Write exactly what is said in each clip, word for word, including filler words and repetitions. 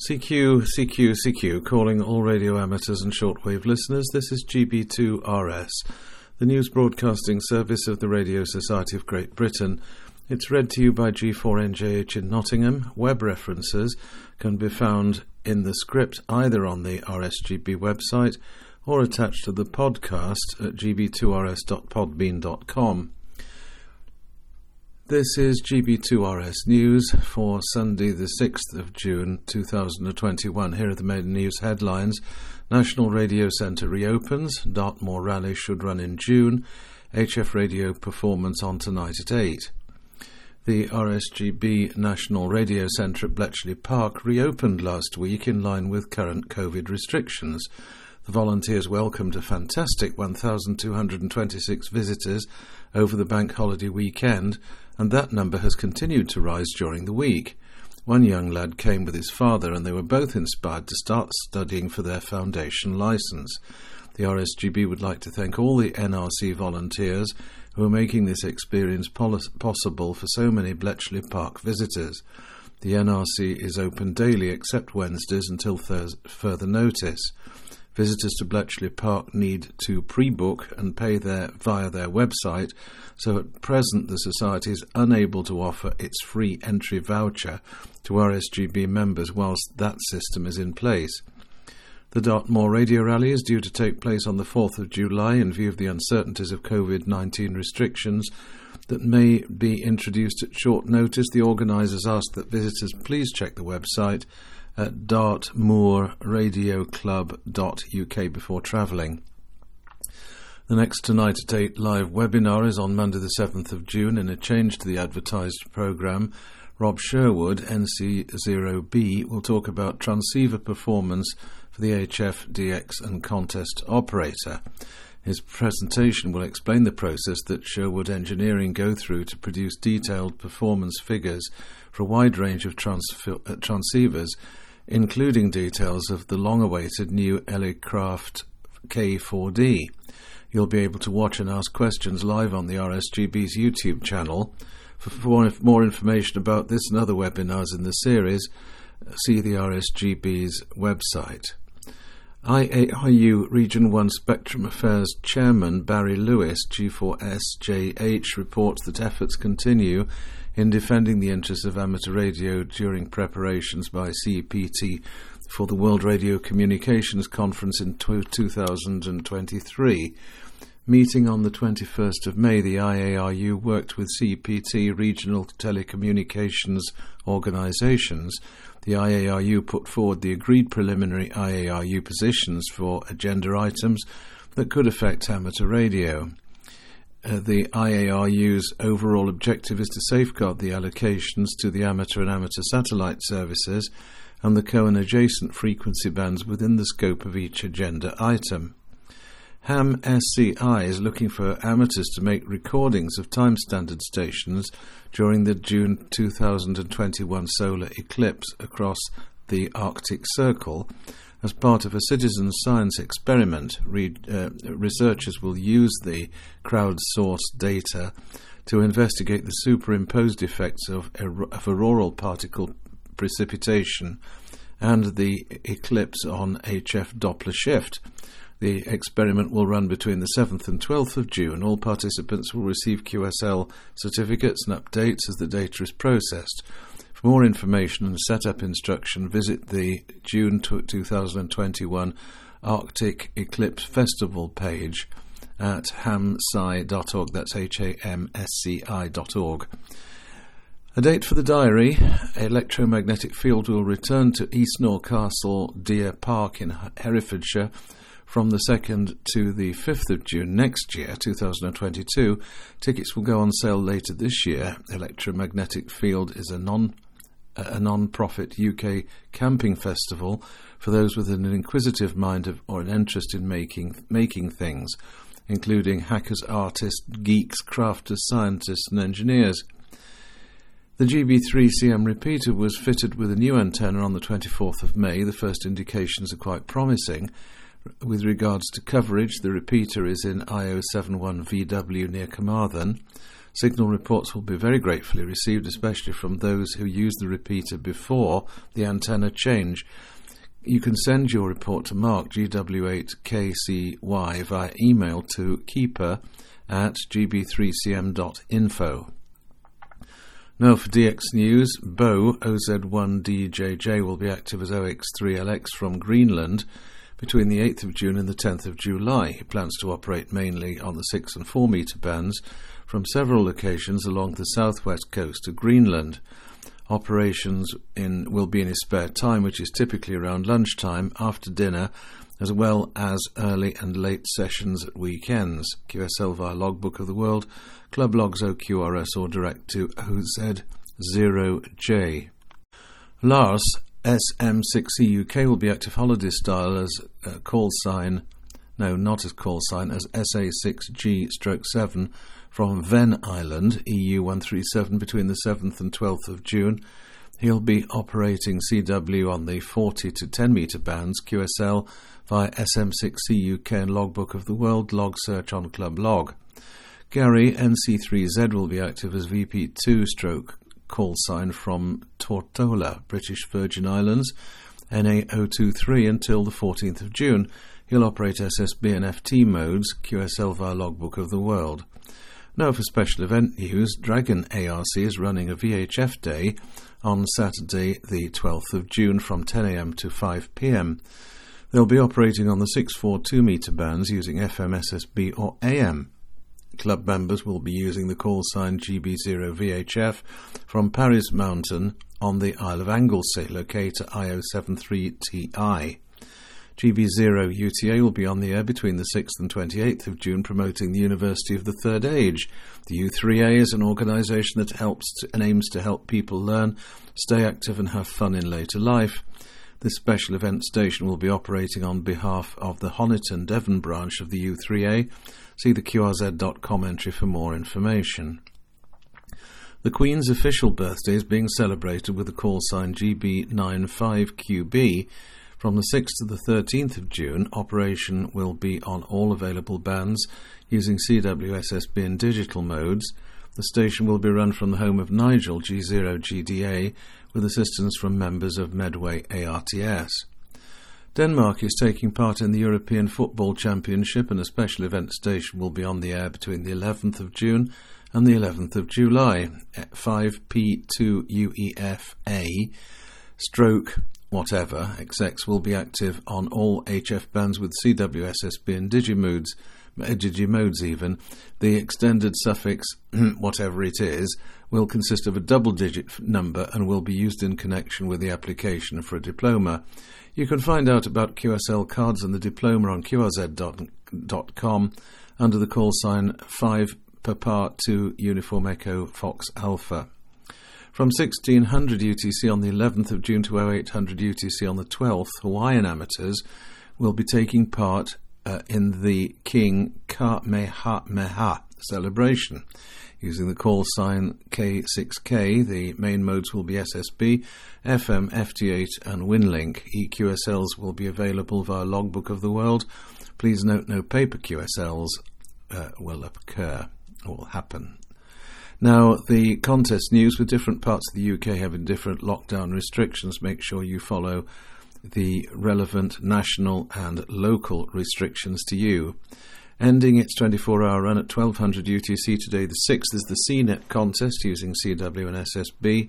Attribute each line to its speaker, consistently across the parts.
Speaker 1: C Q, C Q, C Q, calling all radio amateurs and shortwave listeners. This is G B two R S, the news broadcasting service of the Radio Society of Great Britain. It's read to you by G four N J H in Nottingham. Web references can be found in the script either on the R S G B website or attached to the podcast at g b two r s dot podbean dot com. This is G B two R S News for Sunday the sixth of June two thousand twenty-one. Here are the main news headlines. National Radio Centre reopens. Dartmoor Rally should run in June. H F Radio performance on tonight at eight. The R S G B National Radio Centre at Bletchley Park reopened last week in line with current COVID restrictions. The volunteers welcomed a fantastic one thousand two hundred twenty-six visitors over the bank holiday weekend, and that number has continued to rise during the week. One young lad came with his father, and they were both inspired to start studying for their foundation licence. The R S G B would like to thank all the N R C volunteers who are making this experience pol- possible for so many Bletchley Park visitors. The N R C is open daily except Wednesdays until thurs- further notice. Visitors to Bletchley Park need to pre-book and pay their, via their website, so at present the Society is unable to offer its free entry voucher to R S G B members whilst that system is in place. The Dartmoor Radio Rally is due to take place on the fourth of July in view of the uncertainties of COVID nineteen restrictions that may be introduced at short notice. The organisers ask that visitors please check the website at dartmoor radio club dot u k before travelling. The next Tonight at eight live webinar is on Monday the seventh of June. In a change to the advertised programme, Rob Sherwood, N C zero B, will talk about transceiver performance for the H F, D X and contest operator. His presentation will explain the process that Sherwood Engineering go through to produce detailed performance figures for a wide range of transf- uh, transceivers, including details of the long-awaited new Elecraft K four D. You'll be able to watch and ask questions live on the R S G B's YouTube channel. For more information about this and other webinars in the series, see the R S G B's website. I A R U Region one Spectrum Affairs Chairman Barry Lewis, G four S J H, reports that efforts continue in defending the interests of amateur radio during preparations by C E P T for the World Radio Communications Conference in two thousand twenty-three. Meeting on the twenty-first of May, the I A R U worked with C E P T regional telecommunications organisations. The I A R U put forward the agreed preliminary I A R U positions for agenda items that could affect amateur radio. Uh, the I A R U's overall objective is to safeguard the allocations to the amateur and amateur satellite services and the co- and adjacent frequency bands within the scope of each agenda item. Ham S C I is looking for amateurs to make recordings of time-standard stations during the June two thousand twenty-one solar eclipse across the Arctic Circle. As part of a citizen science experiment, re- uh, researchers will use the crowdsourced data to investigate the superimposed effects of, er- of auroral particle precipitation and the eclipse on H F Doppler shift. The experiment will run between the seventh and twelfth of June. All participants will receive Q S L certificates and updates as the data is processed. For more information and setup instruction, visit the June two thousand twenty-one Arctic Eclipse Festival page at hamsci dot org. That's H A M S C I dot org. A date for the diary. Electromagnetic field will return to Eastnor Castle Deer Park in Herefordshire from the second to the fifth of June next year, two thousand twenty-two. Tickets will go on sale later this year. Electromagnetic Field is a non a non-profit U K camping festival for those with an inquisitive mind of, or an interest in making making things, including hackers, artists, geeks, crafters, scientists and engineers. The G B three C M repeater was fitted with a new antenna on the twenty-fourth of May. The first indications are quite promising. With regards to coverage, the repeater is in I O seventy-one V W near Carmarthen. Signal reports will be very gratefully received, especially from those who use the repeater before the antenna change. You can send your report to Mark, G W eight K C Y, via email to keeper at g b three c m dot info. Now for D X News, Bo O Z one D J J will be active as O X three L X from Greenland between the eighth of June and the tenth of July. He plans to operate mainly on the six and four metre bands from several locations along the southwest coast of Greenland. Operations in will be in his spare time, which is typically around lunchtime, after dinner, as well as early and late sessions at weekends. Q S L via Logbook of the World, Club Logs O Q R S, or direct to O Z zero J. Lars, S M six E U K will be active holiday style as uh, call sign, no, not as call sign, as S A six G seven from Ven Island, E U one three seven, between the seventh and twelfth of June. He'll be operating C W on the forty to ten metre bands, Q S L via S M six E U K and Logbook of the World, log search on Club Log. Gary, N C three Z, will be active as V P two stroke call sign from Tortola, British Virgin Islands, N A zero two three, until the fourteenth of June. He'll operate S S B and F T modes, Q S L via Logbook of the World. Now for special event news, Dragon A R C is running a V H F day on Saturday the twelfth of June from ten a m to five p m. They'll be operating on the six forty-two metre bands using F M, S S B or A M. Club members will be using the call sign G B zero V H F from Paris Mountain on the Isle of Anglesey, locator I zero seven three T I. G B zero U T A will be on the air between the sixth and twenty-eighth of June, promoting the University of the Third Age. The U three A is an organisation that helps to, and aims to help people learn, stay active and have fun in later life. This special event station will be operating on behalf of the Honiton Devon branch of the U three A. See the Q R Z dot com entry for more information. The Queen's official birthday is being celebrated with the call sign G B ninety-five Q B. From the sixth to the thirteenth of June, operation will be on all available bands using C W S S B and digital modes. The station will be run from the home of Nigel, G zero G D A, with assistance from members of Medway A R T S. Denmark is taking part in the European Football Championship, and a special event station will be on the air between the eleventh of June and the eleventh of July. five P two U E F A stroke whatever X X will be active on all H F bands with C W S S B and Digimodes, Digimodes even. The extended suffix whatever it is will consist of a double-digit number and will be used in connection with the application for a diploma. You can find out about Q S L cards and the diploma on Q R Z dot com under the call sign five Papa two Uniform Echo Fox Alpha. From sixteen hundred U T C on the eleventh of June to oh eight hundred U T C on the twelfth, Hawaiian amateurs will be taking part uh, in the King Kamehameha celebration. Using the call sign K six K, the main modes will be S S B, F M, F T eight and WinLink. E Q S Ls will be available via Logbook of the World. Please note no paper Q S Ls uh, will occur or will happen. Now, the contest news, with different parts of the U K having different lockdown restrictions. Make sure you follow the relevant national and local restrictions to you. Ending its twenty-four hour run at twelve hundred U T C today, the sixth, is the C net contest using C W and S S B.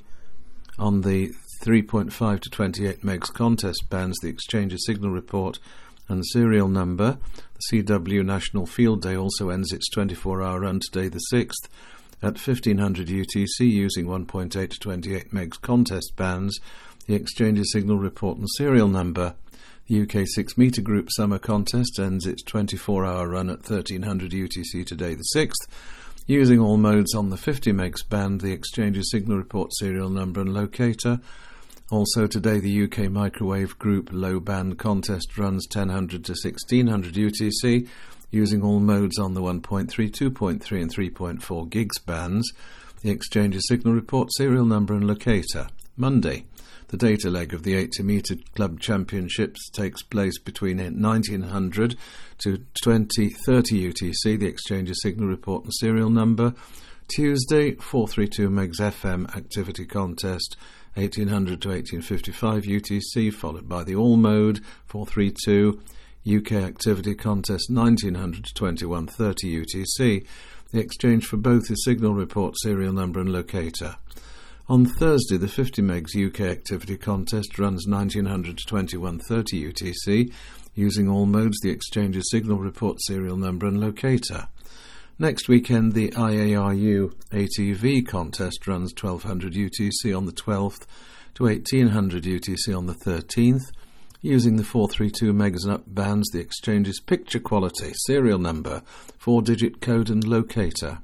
Speaker 1: On the three point five to twenty-eight megs contest bands, the exchange's signal report and serial number. The C W National Field Day also ends its twenty-four hour run today, the sixth, at fifteen hundred U T C using one point eight to twenty-eight megs contest bands, the exchange's signal report and serial number. The U K six metre Group Summer Contest ends its twenty-four hour run at thirteen hundred U T C today, the sixth, using all modes on the fifty megs band, the exchange's signal report, serial number and locator. Also today, the U K Microwave Group Low Band Contest runs ten hundred to sixteen hundred U T C, using all modes on the one point three, two point three and three point four gigs bands, the exchange's signal report, serial number and locator. Monday, the data leg of the eighty metre Club Championships takes place between nineteen hundred to twenty thirty U T C, the exchange's signal report and serial number. Tuesday, four thirty-two megs F M activity contest, eighteen hundred to eighteen fifty-five U T C, followed by the all mode, four thirty-two, U K activity contest, nineteen hundred to twenty-one thirty U T C. The exchange for both is signal report, serial number and locator. On Thursday, the fifty megs U K activity contest runs nineteen hundred to twenty-one thirty U T C. Using all modes, the exchange is signal report, serial number and locator. Next weekend, the I A R U A T V contest runs twelve hundred U T C on the twelfth to eighteen hundred U T C on the thirteenth. Using the four thirty-two megs and up bands, the exchange is picture quality, serial number, four-digit code and locator.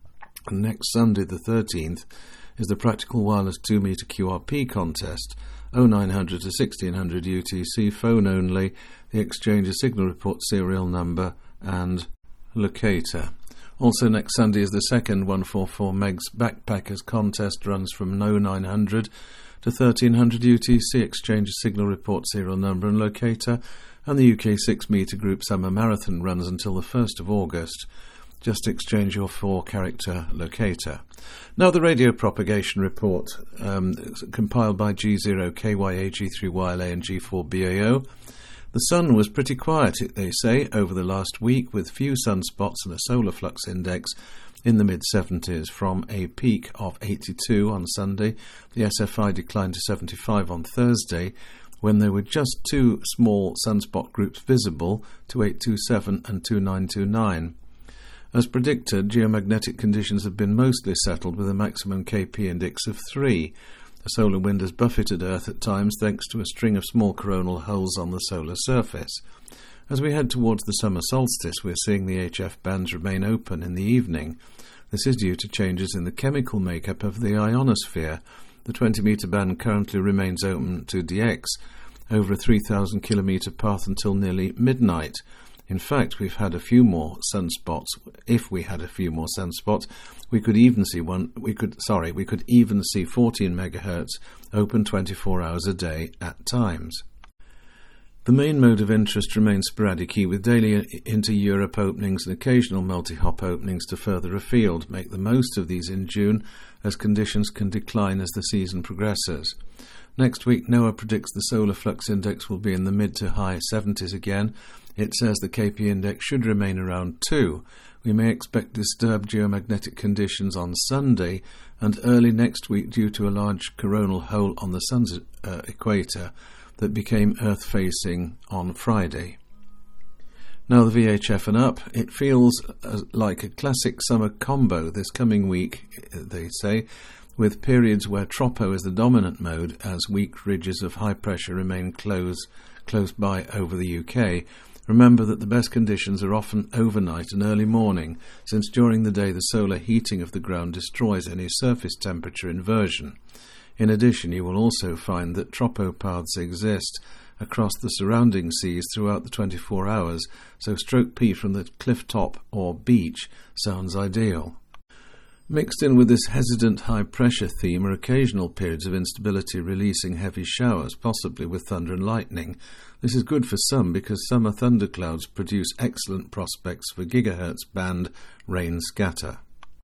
Speaker 1: And next Sunday, the thirteenth, is the Practical Wireless two meter Q R P contest, oh nine hundred to sixteen hundred U T C, phone only. The exchange is signal report, serial number and locator. Also next Sunday is the second one forty-four megs Backpackers contest, runs from oh nine hundred to thirteen hundred U T C, exchange is signal report, serial number and locator. And the U K six meter Group Summer Marathon runs until the first of August. Just exchange your four-character locator. Now the radio propagation report, um, compiled by G zero K Y A, G three Y L A and G four B A O. The sun was pretty quiet, they say, over the last week, with few sunspots and a solar flux index in the mid-seventies. From a peak of eighty-two on Sunday, the S F I declined to seventy-five on Thursday, when there were just two small sunspot groups visible, two eight two seven and two nine two nine. As predicted, geomagnetic conditions have been mostly settled with a maximum K P index of three. The solar wind has buffeted Earth at times thanks to a string of small coronal holes on the solar surface. As we head towards the summer solstice, we're seeing the H F bands remain open in the evening. This is due to changes in the chemical makeup of the ionosphere. The twenty meter band currently remains open to D X over a three thousand kilometer path until nearly midnight. In fact, we've had a few more sunspots. If we had a few more sunspots, we could even see one. We could, sorry, we could even see fourteen megahertz open twenty-four hours a day at times. The main mode of interest remains sporadic, with daily inter-Europe openings and occasional multi-hop openings to further afield. Make the most of these in June, as conditions can decline as the season progresses. Next week, NOAA predicts the solar flux index will be in the mid to high seventies again. It says the K P index should remain around two. We may expect disturbed geomagnetic conditions on Sunday and early next week due to a large coronal hole on the sun's uh, equator that became Earth-facing on Friday. Now the V H F and up, it feels uh, like a classic summer combo this coming week, they say, with periods where tropo is the dominant mode as weak ridges of high pressure remain close, close by over the U K. Remember that the best conditions are often overnight and early morning, since during the day the solar heating of the ground destroys any surface temperature inversion. In addition, you will also find that tropo paths exist across the surrounding seas throughout the twenty-four hours, so stroke P from the cliff top or beach sounds ideal. Mixed in with this hesitant high-pressure theme are occasional periods of instability releasing heavy showers, possibly with thunder and lightning. This is good for some because summer thunderclouds produce excellent prospects for gigahertz band rain scatter.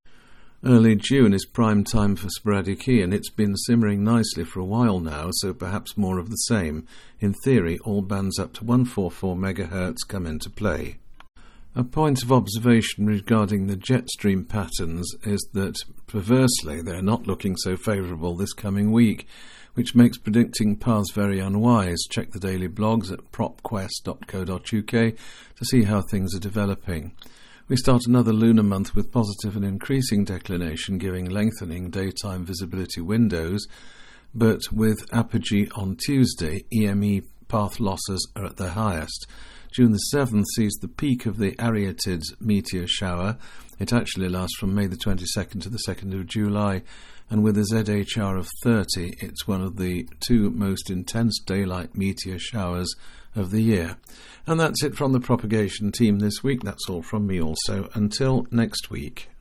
Speaker 1: Early June is prime time for sporadic E, and it's been simmering nicely for a while now, so perhaps more of the same. In theory, all bands up to one forty-four megahertz come into play. A point of observation regarding the jet stream patterns is that, perversely, they are not looking so favourable this coming week, which makes predicting paths very unwise. Check the daily blogs at propquest dot co dot uk to see how things are developing. We start another lunar month with positive and increasing declination, giving lengthening daytime visibility windows, but with apogee on Tuesday, E M E path losses are at their highest. June the seventh sees the peak of the Arietids meteor shower. It actually lasts from May the twenty-second to the second of July, and with a Z H R of thirty, it's one of the two most intense daylight meteor showers of the year. And that's it from the propagation team this week. That's all from me also. Until next week.